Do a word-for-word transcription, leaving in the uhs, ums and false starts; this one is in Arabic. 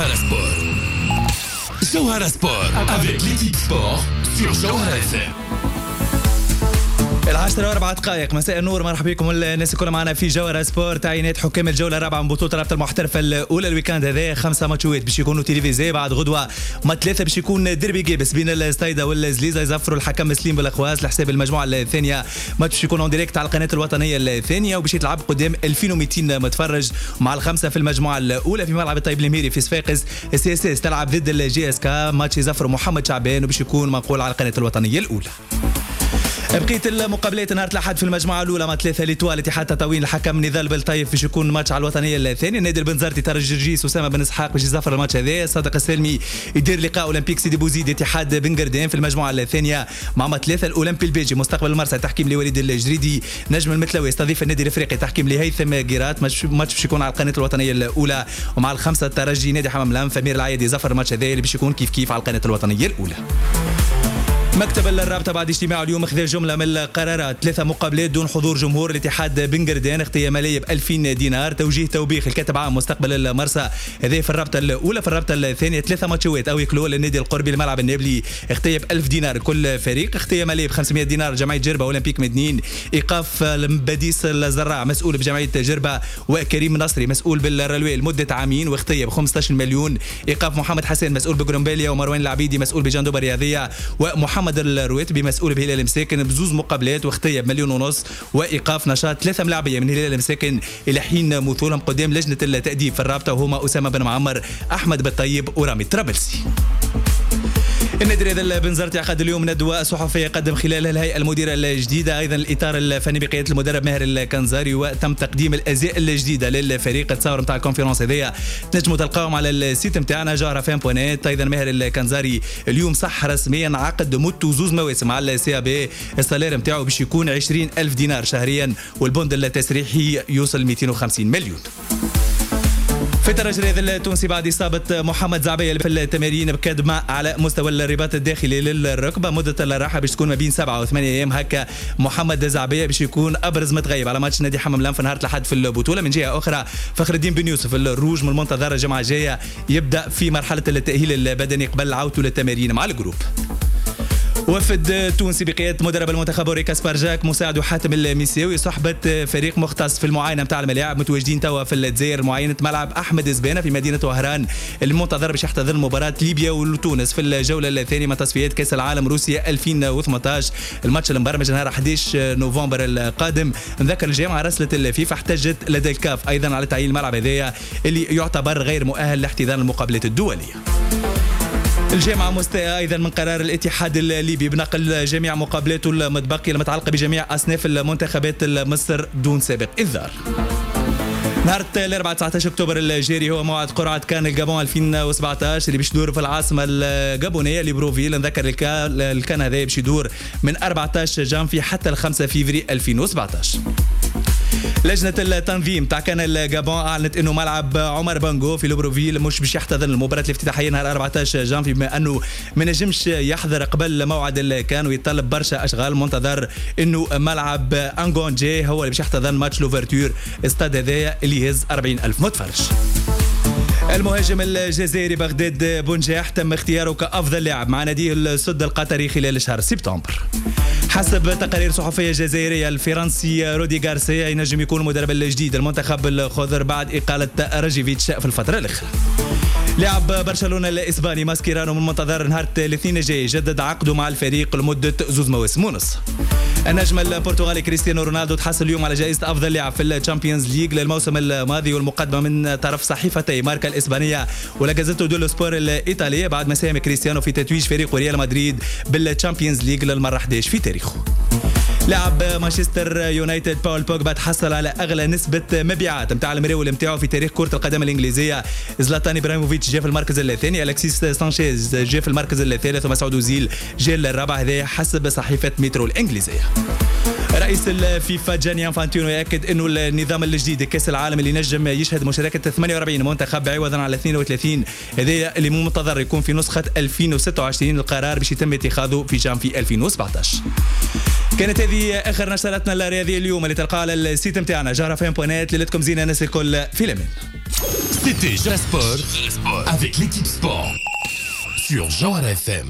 Jawhara Sport. Jawhara Sport avec l'équipe sport sur Jawhara إف إم. العاشرة وأربع دقائق مساء النور، مرحبا بكم الناس الكل معنا في جوهرة سبورت. تعيينات حكام الجولة الرابعة من بطولة رابطة المحترفة الأولى الويكاند هذا، خمسة ماتشات باش يكونوا تلفزيون، بعد غدوة ما ثلاثة باش يكون ديربي جابس بين الستايدة والزليزة، يزفروا الحكم سليم بالأخواس لحساب المجموعة الثانية. ماتش باش يكون ديريكت على القناة الوطنية الثانية، وباش يتلعب قدام ألفين ومئتين متفرج مع الخمسة في المجموعة الأولى في ملعب الطيب المهيري في صفاقس. السي اس اس تلعب ضد الجي اس كا، ماتش يزفروا محمد شعبان وباش يكون منقول على القناة الوطنية الأولى. بقيت المقابلات نهار الأحد في المجموعة الأولى مع ثلاثة ليتوال اتحاد تطاوين، الحكم نضال بالطيف باش يكون ماتش على الوطنية الثانية. نادي البنزرتي ترجي جرجيس أسامة بن إسحاق باش يزفر الماتش هذا. صادق السلمي يدير لقاء أولمبيك سيدي بوزيد اتحاد بن قردان في المجموعة الثانية مع ثلاثة. الأولمبي البيجي مستقبل المرسى تحكيم لوليد الجريدي. نجم المتلوي يستضيف النادي الافريقي تحكيم لهيثم قيرات. ماتش باش يكون على القناة الوطنية الأولى، ومع الخمسة الترجي نادي حمام لام فمير العيادي يزفر الماتش هذا اللي باش يكون كيف كيف على القناة الوطنية الأولى. مكتب الرابطة بعد اجتماع اليوم اخذ جملة من القرارات، ثلاثة مقابلات دون حضور جمهور. الاتحاد بن قردان اغتيا مالية ب ألفين دينار، توجيه توبيخ الكاتب عام مستقبل المرسى هذه في الرابطة الأولى. في الرابطة الثانية ثلاثة ماتشات أو يكلوا للنادي القربي الملعب النابلي، اغتيا ب ألف دينار كل فريق. اغتيا مالية ب خمسمائة دينار جمعية جربة أولمبيك مدنين. إيقاف بديس الزراع مسؤول بجمعية جربة، وكريم نصري مسؤول بالرلوي لمدة عامين واغتيا ب خمسة عشر مليون. إيقاف محمد حسن مسؤول بجرومباليا، ومروان العبيدي مسؤول بجندوبة الرياضية، ومحمد الرويت مسؤول بهلال المساكن بزوز مقابلات واختيب مليون ونص. وايقاف نشاط ثلاثه ملاعبيه من هلال المساكن الى حين مثولهم قدام لجنه التاديب في الرابطه، وهما اسامه بن معمر، احمد بالطيب، ورامي الطرابلسي. النادي الرياضي البنزرتي عقد اليوم ندوة صحفية قدم خلالها الهيئة المديرة الجديدة، أيضا الإطار الفني بقيادة المدرب ماهر الكنزاري، وتم تقديم الأزياء الجديدة للفريق. التصاور نتاع الكونفرنس هذيا تنجموا تلقاهم على السيت نتاعنا جوهرة فان بوانيت. أيضا ماهر الكنزاري اليوم صح رسميا عقد مدته زوز مواسم على السي بي، السالير نتاعو باش يكون عشرين ألف دينار شهريا، والبوند التسريحي يوصل مئتين وخمسين مليون. في الدرجة الرياضي التونسي بعد إصابة محمد زعبية في التمارين بكدمة على مستوى الرباط الداخلي للركبة، مدة الراحة باش تكون ما بين سبعة وثمانية أيام. هكا محمد زعبية باش يكون أبرز متغيب على ماتش نادي حمام لام في نهار الأحد في البطولة. من جهة أخرى فخر الدين بن يوسف الروج من المنتظر الجمعة الجاية يبدأ في مرحلة التأهيل البدني قبل عودته للتمارين مع الجروب. وفد تونسي بقيادة مدرب المنتخب أوري كاسبار جاك مساعده حاتم الميساوي صحبة فريق مختص في المعاينة متاع الملاعب، متواجدين توا في الجزائر معاينة ملعب أحمد زبانة في مدينة وهران المنتظر باش يحتضن مباراة ليبيا وتونس في الجولة الثانية من تصفيات كأس العالم روسيا ألفين وثمانية عشر. الماتش المبرمج نهار أحد عشر نوفمبر القادم. نذكر الجامعة راسلة الفيفا احتجت لدى الكاف أيضا على تعيين الملعب هذايا اللي يعتبر غير مؤهل لاحتضان المقابلات الدولية. الجامعة مستاءة أيضا من قرار الاتحاد الليبي بنقل جميع مقابلاته المتبقية المتعلقة بجميع أصناف المنتخبات مصر دون سابق إنذار. نهار الأربعاء تسعة عشر أكتوبر الجاري هو موعد قرعة كان الجابون ألفين وسبعة عشر اللي باش يدور في العاصمة الجابونية لبروفيل. نذكر الكان هذا باش يدور من أربعة عشر جانفي حتى الخمسة فيفري ألفين وسبعة عشر. لجنة التنظيم تاع كان الجابون أعلنت إنه ملعب عمر بانجو في لوبروفيل مش باش يحتضن المباراة الافتتاحية نهار أربعة عشر جانفي، بما أنه ما نجمش يحضر قبل موعد الكان ويطلب برشا أشغال. منتظر إنه ملعب أنغونجي هو اللي باش يحتضن ماتش لوفرتور استاد هذايا اللي يهز أربعين ألف متفرج. المهاجم الجزائري بغداد بونجاح تم اختياره كأفضل لاعب مع ناديه السد القطري خلال شهر سبتمبر. حسب تقارير صحفية جزائرية الفرنسي رودي غارسيا ينجم يكون المدرب الجديد المنتخب الخضر بعد إقالة راجيفيتش في الفترة الأخيرة. لاعب برشلونة الإسباني ماسكيرانو من منتظر نهار الاثنين الجاي جدد عقده مع الفريق لمدة زوز مواسم ونص. النجم البرتغالي كريستيانو رونالدو تحصل اليوم على جائزة أفضل لاعب في الشامبيونز ليج للموسم الماضي، والمقدمة من طرف صحيفتي ماركا الإسبانية ولا جازيتو دولو سبور الإيطالية، بعد ما ساهم كريستيانو في تتويج فريق ريال مدريد بالشامبيونز ليج للمرة أحد عشر في تاريخه. لاعب مانشستر يونايتد باول بوجبا تحصل على اغلى نسبه مبيعات نتاع المراول نتاعو في تاريخ كره القدم الانجليزيه. زلاتان ابراهيموفيتش جاء في المركز الثاني، الكسيس سانشيز جاء في المركز الثالث، ومسعود اوزيل جاء الرابع، هذا حسب صحيفه مترو الانجليزيه. رئيس الفيفا جاني انفانتينو يأكد انه النظام الجديد كأس العالم اللي نجم يشهد مشاركة ثمانية وأربعين منتخب عوضا على اثنين وثلاثين، هذا اللي منتظر يكون في نسخة ألفين وستة وعشرين. القرار باش يتم اتخاذه في جانفي ألفين وسبعة عشر. كانت هذه اخر نشرتنا الرياضيه اليوم اللي تلقاها على السيت نتاعنا جوهرة فان بوانيت. ليلتكم زينه الناس الكل، في الامان. C'était Jawara Sport avec l'équipe sport sur Jawara F M.